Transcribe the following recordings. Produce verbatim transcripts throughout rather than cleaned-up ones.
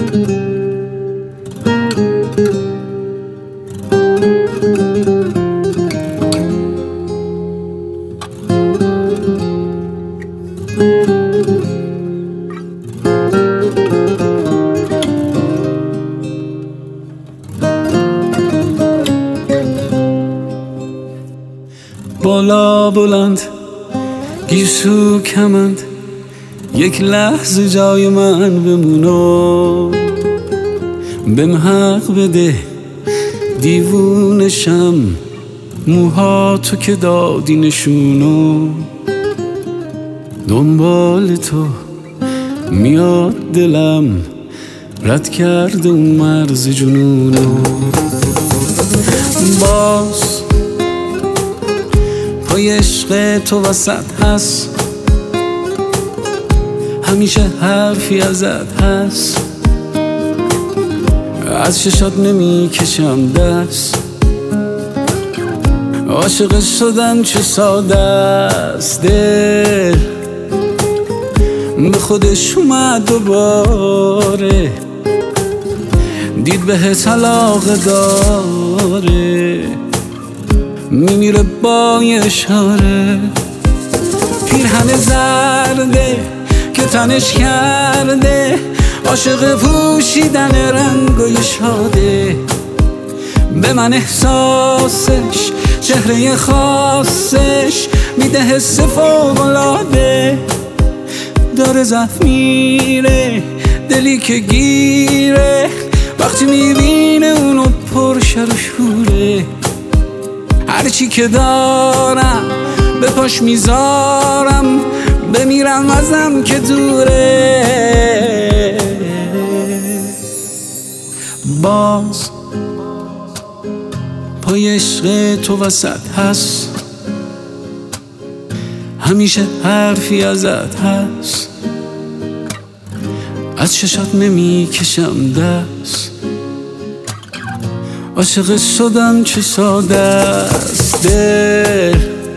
بالا بلند گیسو کمند، یک لحظه جای من بمونو، بهم حق بده دیوونشم، موها تو که دادی نشونو، دنبال تو میاد دلم، رد کرده اون مرز جنونو. باز پای عشق تو وسط هست، همیشه حرفی ازت هست، از چشات نمی کشم دست، عاشق شدن چه ساده است، دل به خودش اومد دوباره، دید بهت علاقه داره، میمیره با یه اشاره. پیرهن زرده که تنش کرده، عاشق پوشیدن رنگای شاده، به من احساسش چهره خاصش میده حس فوق‌العاده، داره زخم میره دلی که گیره، وقتی میبینه اونو پر شر و شوره، هرچی که دارم به پاش میذارم، بمیرم ازم که دوره. باز پای عشق تو وسط هست، همیشه حرفی ازت هست، از چشات نمی کشم دست، عاشق شدن چه ساده است، دل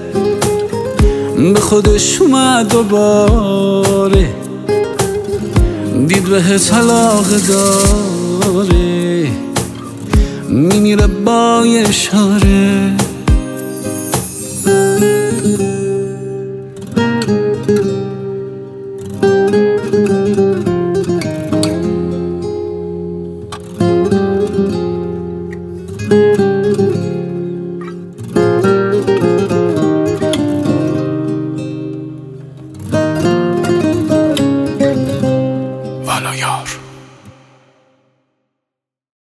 به خودش اومد دوباره، دید بهت علاقه داره، میمیره با یه اشاره. والا یار